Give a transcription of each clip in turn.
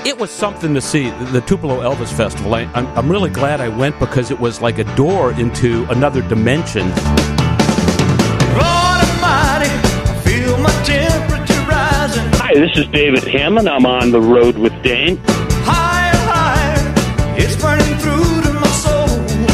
It was something to see, the Tupelo Elvis Festival. I'm really glad I went because it was like a door into another dimension. Lord Almighty, I feel my temperature rising. Hi, this is David Hammond. I'm on the road with Dane. Higher, higher, it's burning through to my soul.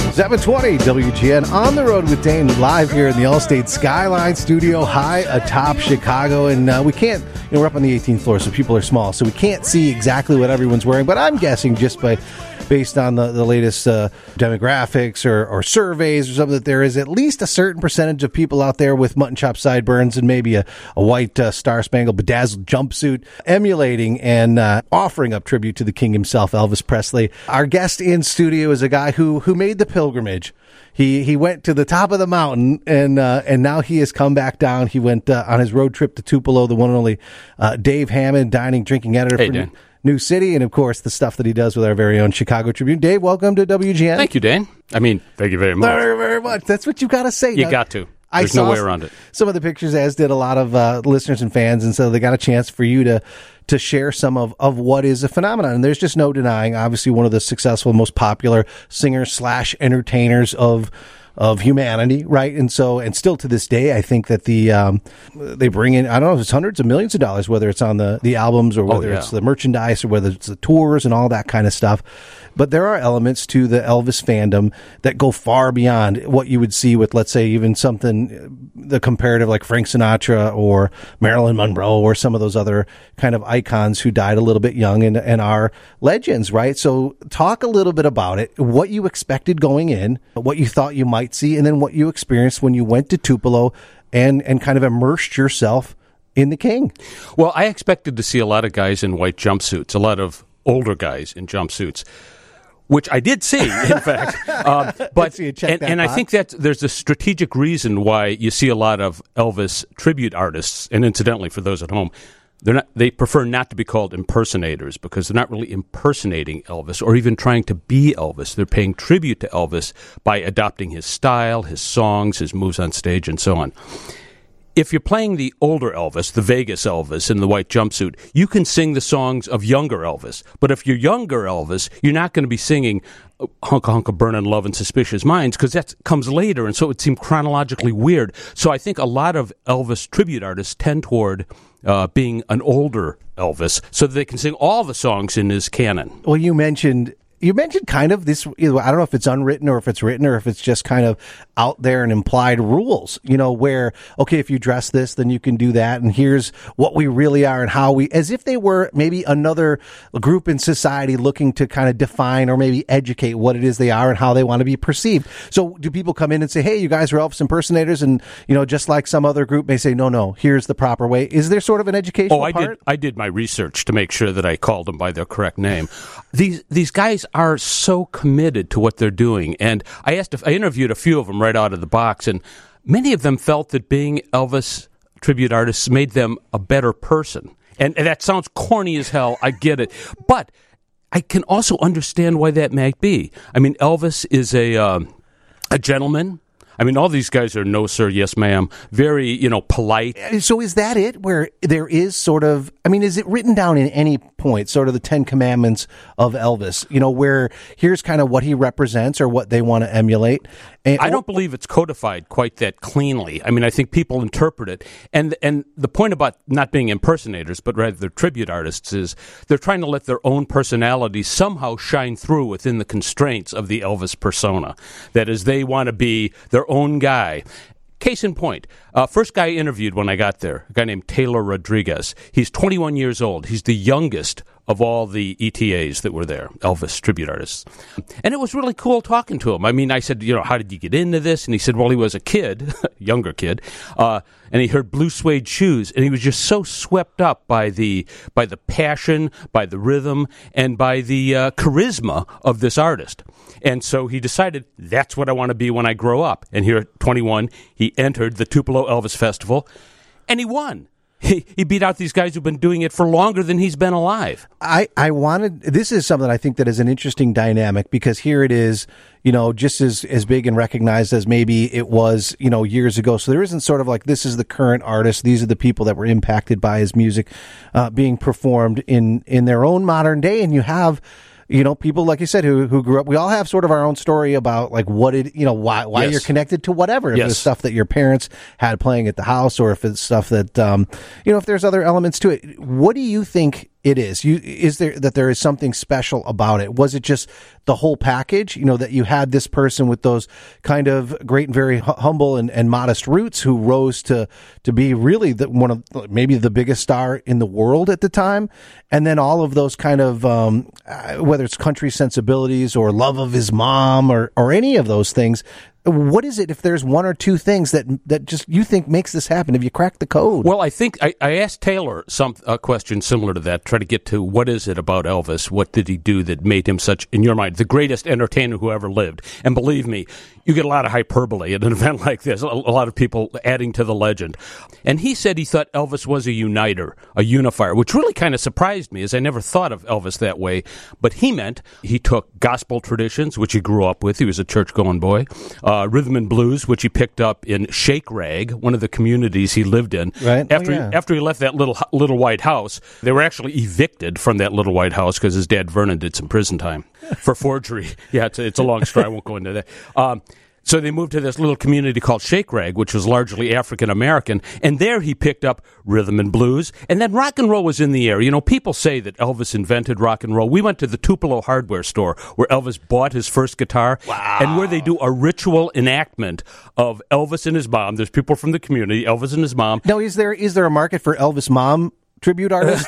720 WGN on the road with Dane, live here in the Allstate Skyline Studio, high atop Chicago. And we can't, we're up on the 18th floor, so people are small, so we can't see exactly what everyone's wearing. But I'm guessing just based on the latest demographics or surveys or something, that there is at least a certain percentage of people out there with mutton chop sideburns and maybe a white star-spangled bedazzled jumpsuit emulating and offering up tribute to the king himself, Elvis Presley. Our guest in studio is a guy who made the pilgrimage. He went to the top of the mountain, and now he has come back down. He went on his road trip to Tupelo, the one and only Dave Hammond, dining, drinking editor for New City, and of course the stuff that he does with our very own Chicago Tribune. Dave, welcome to WGN. Thank you, Dan. Thank you very much. Very, very much. That's what you've got to say. You got to. There's no way around it. Some of the pictures, as did a lot of listeners and fans, and so they got a chance for you to share some of what is a phenomenon. And there's just no denying, obviously, one of the successful, most popular singers/entertainers of humanity, right? And still to this day, I think that they bring in, I don't know if it's hundreds of millions of dollars, whether it's on the albums or whether it's the merchandise or whether it's the tours and all that kind of stuff. But there are elements to the Elvis fandom that go far beyond what you would see with, let's say, even something, the comparative like Frank Sinatra or Marilyn Monroe or some of those other kind of icons who died a little bit young and are legends, right? So talk a little bit about it, what you expected going in, what you thought you might see, and then what you experienced when you went to Tupelo and kind of immersed yourself in the king. Well, I expected to see a lot of guys in white jumpsuits, a lot of older guys in jumpsuits, which I did see, in fact. But I think that there's a strategic reason why you see a lot of Elvis tribute artists, and incidentally, for those at home, they prefer not to be called impersonators because they're not really impersonating Elvis or even trying to be Elvis. They're paying tribute to Elvis by adopting his style, his songs, his moves on stage, and so on. If you're playing the older Elvis, the Vegas Elvis in the white jumpsuit, you can sing the songs of younger Elvis. But if you're younger Elvis, you're not going to be singing Hunka Hunka Burnin' Love and Suspicious Minds because that comes later, and so it seemed chronologically weird. So I think a lot of Elvis tribute artists tend toward being an older Elvis so that they can sing all the songs in his canon. Well, you mentioned kind of this, I don't know if it's unwritten or if it's written or if it's just kind of out there and implied rules, where, okay, if you dress this, then you can do that. And here's what we really are and how we, as if they were maybe another group in society looking to kind of define or maybe educate what it is they are and how they want to be perceived. So do people come in and say, hey, you guys are Elvis impersonators? And, just like some other group may say, no, here's the proper way. Is there sort of an educational part? I did my research to make sure that I called them by their correct name. These guys are so committed to what they're doing. And I interviewed a few of them right out of the box, and many of them felt that being Elvis tribute artists made them a better person. And that sounds corny as hell, I get it. But I can also understand why that might be. I mean, Elvis is a gentleman. I mean, all these guys are no, sir, yes, ma'am, very, polite. So is that it, where there is sort of, is it written down in any point, sort of the 10 Commandments of Elvis, where here's kind of what he represents or what they want to emulate? I don't believe it's codified quite that cleanly. I think people interpret it. And the point about not being impersonators, but rather they're tribute artists, is they're trying to let their own personality somehow shine through within the constraints of the Elvis persona. That is, they want to be their own guy. Case in point, first guy I interviewed when I got there, a guy named Taylor Rodriguez. He's 21 years old. He's the youngest of all the ETAs that were there, Elvis tribute artists. And it was really cool talking to him. I said, how did you get into this? And he said, well, he was a kid, younger kid, and he heard Blue Suede Shoes, and he was just so swept up by the passion, by the rhythm, and by the charisma of this artist. And so he decided, that's what I want to be when I grow up. And here at 21, he entered the Tupelo Elvis Festival, and he won. he beat out these guys who've been doing it for longer than he's been alive. This is something I think that is an interesting dynamic, because here it is, just as big and recognized as maybe it was, years ago. So there isn't sort of like, this is the current artist, these are the people that were impacted by his music being performed in their own modern day. And you have, people, like you said, who grew up. We all have sort of our own story about like what it, why you're connected to whatever. If it's stuff that your parents had playing at the house, or if it's stuff that, if there's other elements to it. What do you think it is? Is there is something special about it? Was it just the whole package? That you had this person with those kind of great and very humble and modest roots, who rose to be really one of maybe the biggest star in the world at the time, and then all of those kind of whether it's country sensibilities or love of his mom or any of those things. What is it, if there's one or two things that just you think makes this happen? Have you cracked the code? Well, I think I asked Taylor a question similar to that, try to get to what is it about Elvis? What did he do that made him such, in your mind, the greatest entertainer who ever lived? And believe me, you get a lot of hyperbole at an event like this, a lot of people adding to the legend. And he said he thought Elvis was a uniter, a unifier, which really kind of surprised me, as I never thought of Elvis that way. But he meant he took gospel traditions, which he grew up with. He was a church-going boy. Rhythm and blues, which he picked up in Shake Rag, one of the communities he lived in. Right. After he left that little white house, they were actually evicted from that little white house because his dad Vernon did some prison time for forgery. Yeah, it's a long story. I won't go into that. So they moved to this little community called Shake Rag, which was largely African-American, and there he picked up rhythm and blues, and then rock and roll was in the air. People say that Elvis invented rock and roll. We went to the Tupelo hardware store where Elvis bought his first guitar, and where they do a ritual enactment of Elvis and his mom. There's people from the community, Elvis and his mom. Now, is there a market for Elvis mom tribute artists?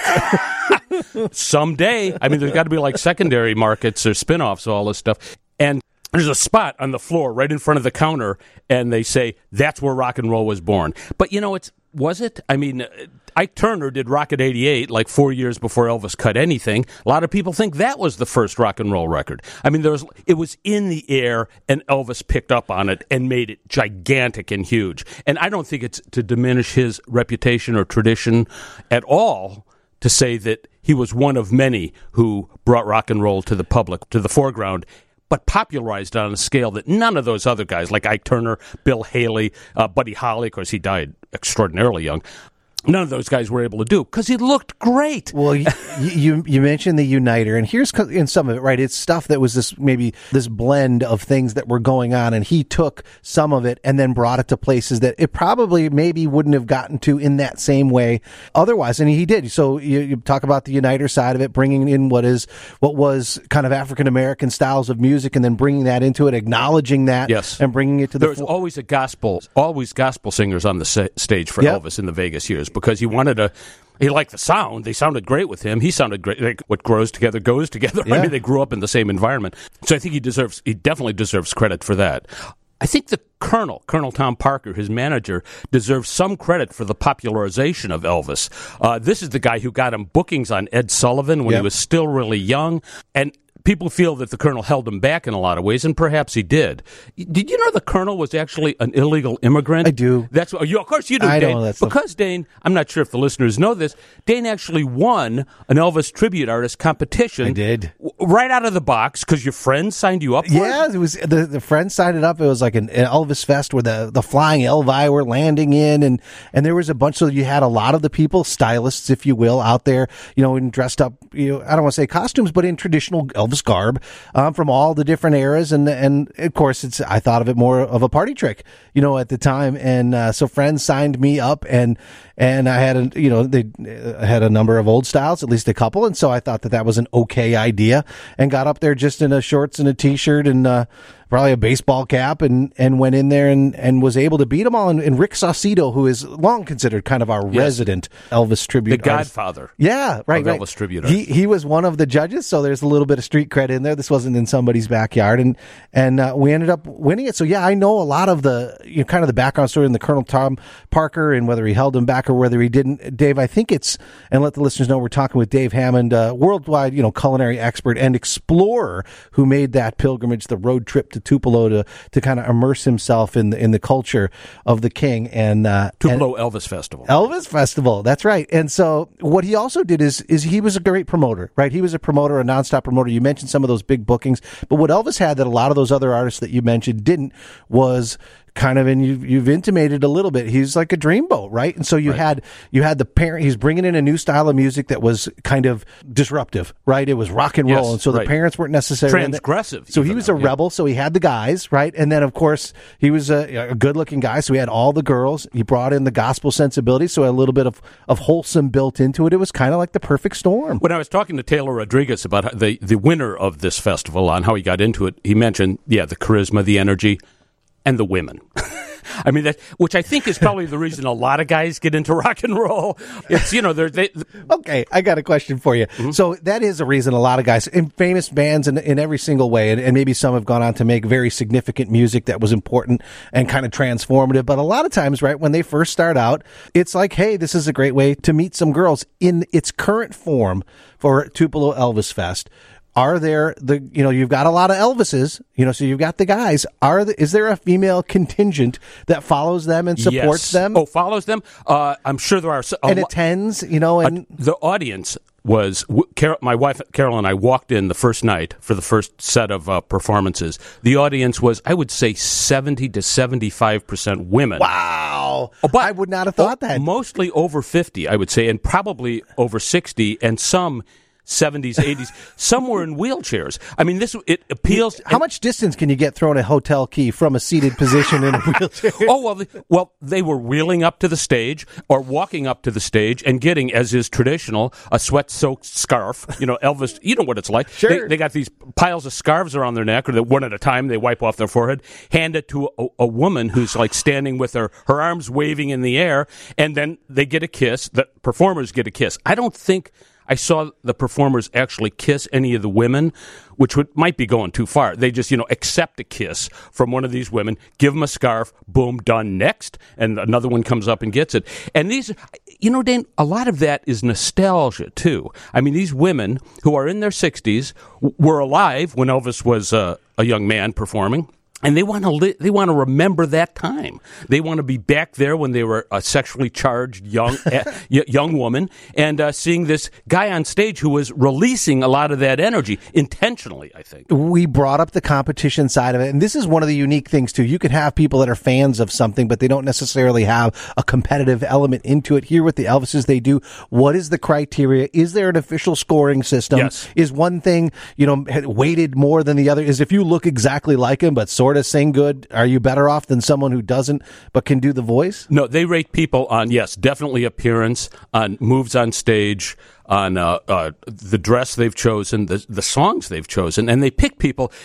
Someday. I mean, there's got to be like secondary markets or spin-offs, all this stuff. And there's a spot on the floor right in front of the counter, and they say, that's where rock and roll was born. But, was it? I mean, Ike Turner did Rocket 88 like 4 years before Elvis cut anything. A lot of people think that was the first rock and roll record. I mean, it was in the air, and Elvis picked up on it and made it gigantic and huge. And I don't think it's to diminish his reputation or tradition at all to say that he was one of many who brought rock and roll to the public, to the foreground, but popularized on a scale that none of those other guys, like Ike Turner, Bill Haley, Buddy Holly, of course he died extraordinarily young, none of those guys were able to do, because he looked great. Well, you mentioned the uniter, and here's in some of it, right? It's stuff that was this blend of things that were going on, and he took some of it and then brought it to places that it probably maybe wouldn't have gotten to in that same way otherwise, and he did. So you talk about the uniter side of it, bringing in what was kind of African American styles of music, and then bringing that into it, acknowledging that, yes, and bringing it to There was always gospel singers on the stage for Elvis in the Vegas years, because he liked the sound. They sounded great with him. He sounded great. Like, what grows together goes together. Yeah. I mean, they grew up in the same environment. So I think he definitely deserves credit for that. I think the Colonel Tom Parker, his manager, deserves some credit for the popularization of Elvis. This is the guy who got him bookings on Ed Sullivan when he was still really young. And people feel that the Colonel held him back in a lot of ways, and perhaps he did. Did you know the Colonel was actually an illegal immigrant? I do. Of course you do, I Dane. Know that because Dane, I'm not sure if the listeners know this, Dane actually won an Elvis tribute artist competition. I did. Right out of the box, because your friends signed you up for it? Yeah, it was the friends signed it up. It was like an Elvis fest where the flying Elvi were landing in, and there was a bunch of, you had a lot of the people, stylists, if you will, out there, and dressed up, I don't want to say costumes, but in traditional Elvis garb, from all the different eras, and of course I thought of it more of a party trick, at the time, and so friends signed me up, and I had they had a number of old styles, at least a couple, and so I thought that was an okay idea, and got up there just in a shorts and a t-shirt and probably a baseball cap, and went in there and was able to beat them all. And Rick Saucedo, who is long considered kind of our resident Elvis tribute artist. The godfather. Yeah, right. Elvis tribute artist. He was one of the judges, so there's a little bit of street cred in there. This wasn't in somebody's backyard, and we ended up winning it. So yeah, I know a lot of the kind of the background story in the Colonel Tom Parker, and whether he held him back or whether he didn't. Dave, I think and let the listeners know we're talking with Dave Hammond, worldwide culinary expert and explorer who made that pilgrimage, the road trip to Tupelo to kind of immerse himself in the culture of the king. And Tupelo Elvis Festival. Elvis Festival, that's right. And so what he also did is he was a great promoter, right? He was a promoter, a nonstop promoter. You mentioned some of those big bookings, but what Elvis had that a lot of those other artists that you mentioned didn't was kind of, and you've intimated a little bit, he's like a dreamboat, right? And so you had the parent, he's bringing in a new style of music that was kind of disruptive, right? It was rock and roll. Yes, and so the parents weren't necessarily transgressive. So he was a rebel. So he had the guys, right? And then of course he was a good looking guy. So he had all the girls. He brought in the gospel sensibility. So a little bit of wholesome built into it. It was kind of like the perfect storm. When I was talking to Taylor Rodriguez about the winner of this festival, on how he got into it, he mentioned, the charisma, the energy, and the women. I mean, which I think is probably the reason a lot of guys get into rock and roll. It's, Okay, I got a question for you. Mm-hmm. So that is a reason a lot of guys, in famous bands in every single way, and maybe some have gone on to make very significant music that was important and kind of transformative. But a lot of times, right, when they first start out, it's like, hey, this is a great way to meet some girls. In its current form for Tupelo Elvis Fest, are there you've got a lot of Elvises, so you've got the guys. Is there a female contingent that follows them and supports them? Oh, follows them? I'm sure there are. And attends, and the audience was, my wife Carol and I walked in the first night for the first set of performances. The audience was, I would say, 70 to 75% women. Wow. But I would not have thought that. Mostly over 50, I would say, and probably over 60, and some 70s, 80s, some were in wheelchairs. I mean, it appeals. How much distance can you get thrown a hotel key from a seated position in a wheelchair? Well, they were wheeling up to the stage or walking up to the stage and getting, as is traditional, a sweat-soaked scarf. Elvis, you know what it's like. Sure. They got these piles of scarves around their neck, or one at a time, they wipe off their forehead, hand it to a woman who's like standing with her arms waving in the air, and then they get a kiss. The performers get a kiss. I don't think I saw the performers actually kiss any of the women, which might be going too far. They just, accept a kiss from one of these women, give them a scarf, boom, done, next, and another one comes up and gets it. And these, Dane, a lot of that is nostalgia, too. I mean, these women who are in their 60s were alive when Elvis was a young man performing. And they want to remember that time. They want to be back there when they were a sexually charged young woman, and seeing this guy on stage who was releasing a lot of that energy intentionally, I think. We brought up the competition side of it, and this is one of the unique things, too. You could have people that are fans of something, but they don't necessarily have a competitive element into it. Here with the Elvises, they do. What is the criteria? Is there an official scoring system? Yes. Is one thing, weighted more than the other? Is if you look exactly like him, but sort of sing good, are you better off than someone who doesn't but can do the voice? No, they rate people on, yes, definitely appearance, on moves on stage, on the dress they've chosen, the songs they've chosen, and they picked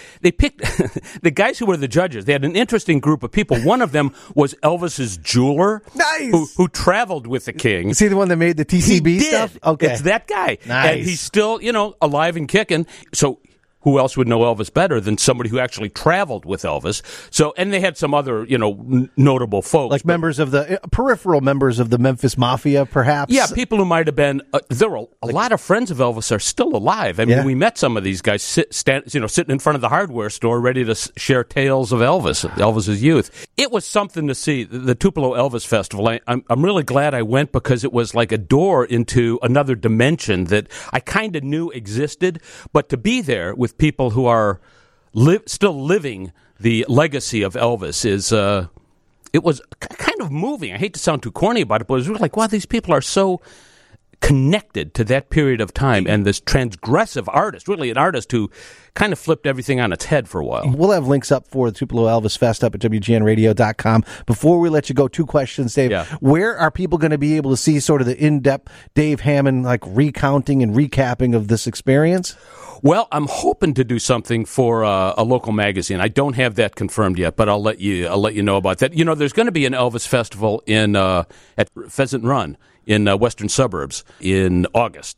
the guys who were the judges. They had an interesting group of people. One of them was Elvis's jeweler, nice, who traveled with the king. Is he the one that made the TCB stuff? Okay, it's that guy. Nice. And he's still, alive and kicking. So who else would know Elvis better than somebody who actually traveled with Elvis? So, and they had some other, notable folks. Like members of the, peripheral members of the Memphis Mafia, perhaps? Yeah, people who might have been, there were a lot of friends of Elvis are still alive. I mean, we met some of these guys sitting in front of the hardware store ready to share tales of Elvis's youth. It was something to see. The Tupelo Elvis Festival, I'm really glad I went, because it was like a door into another dimension that I kind of knew existed, but to be there with people who are still living the legacy of Elvis it was kind of moving. I hate to sound too corny about it, but it was really like, wow, these people are so connected to that period of time, and this transgressive artist, really an artist who kind of flipped everything on its head for a while. We'll have links up for the Tupelo Elvis Fest up at WGNradio.com. Before we let you go, two questions, Dave. Yeah. Where are people going to be able to see sort of the in-depth Dave Hammond, like, recounting and recapping of this experience? Well, I'm hoping to do something for a local magazine. I don't have that confirmed yet, but I'll let you know about that. There's going to be an Elvis festival at Pheasant Run in western suburbs in August.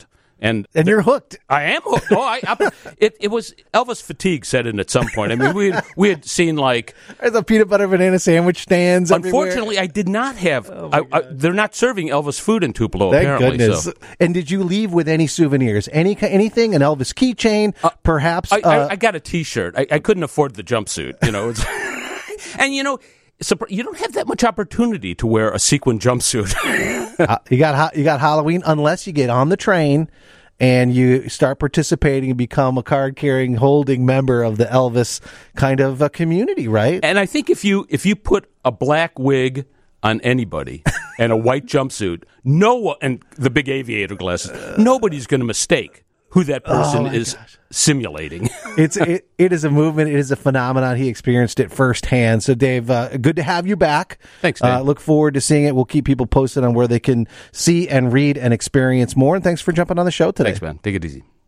And you're hooked. I am hooked. It was Elvis fatigue set in at some point. I mean, we had seen like the peanut butter banana sandwich stands. Unfortunately, I did not have. They're not serving Elvis food in Tupelo. Thank apparently, goodness. So. And did you leave with any souvenirs? Anything? An Elvis keychain? Perhaps? I got a T-shirt. I couldn't afford the jumpsuit. And you don't have that much opportunity to wear a sequin jumpsuit. You got Halloween unless you get on the train and you start participating and become a card-carrying, holding member of the Elvis kind of community, right? And I think if you put a black wig on anybody and a white jumpsuit, and the big aviator glasses, nobody's going to mistake who that person is simulating. It is a movement. It is a phenomenon. He experienced it firsthand. So, Dave, good to have you back. Thanks, Dave. Look forward to seeing it. We'll keep people posted on where they can see and read and experience more. And thanks for jumping on the show today. Thanks, man. Take it easy.